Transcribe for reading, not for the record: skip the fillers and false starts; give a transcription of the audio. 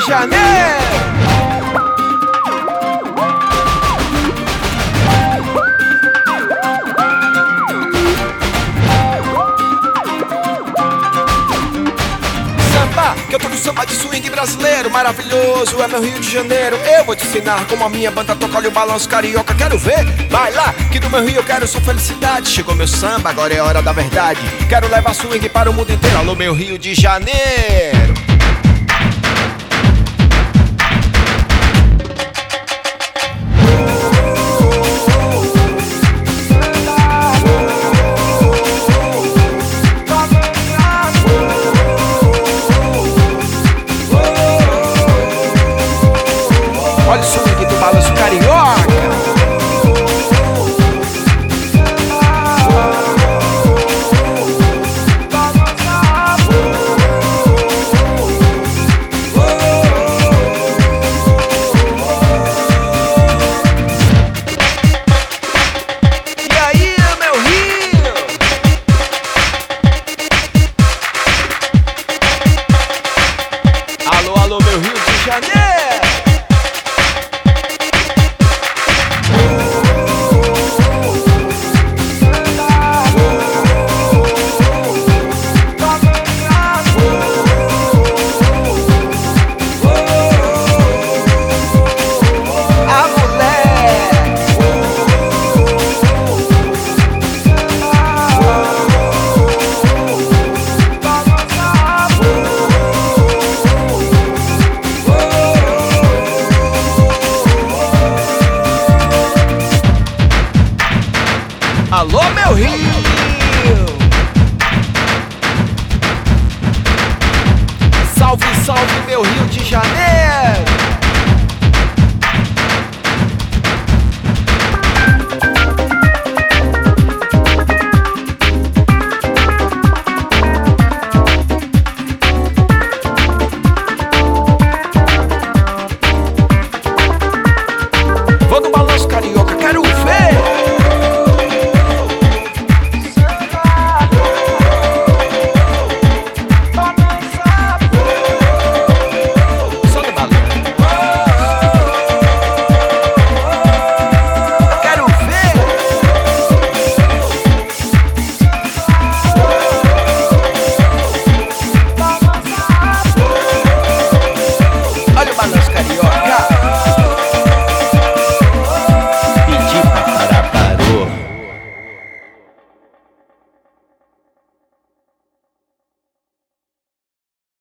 Janeiro. Que eu tô no samba de swing brasileiro, maravilhoso, é meu Rio de Janeiro. Eu vou te ensinar como a minha banda toca o balanço carioca. Quero ver? Vai lá, que no meu Rio eu quero sua felicidade. Chegou meu samba, agora é hora da verdade. Quero levar swing para o mundo inteiro. Alô, meu Rio de Janeiro. Olha o swing do balanço carioca. E aí, meu Rio? Alô, alô, meu Rio de Janeiro. Alô, meu Rio! Salve, salve, meu Rio de Janeiro!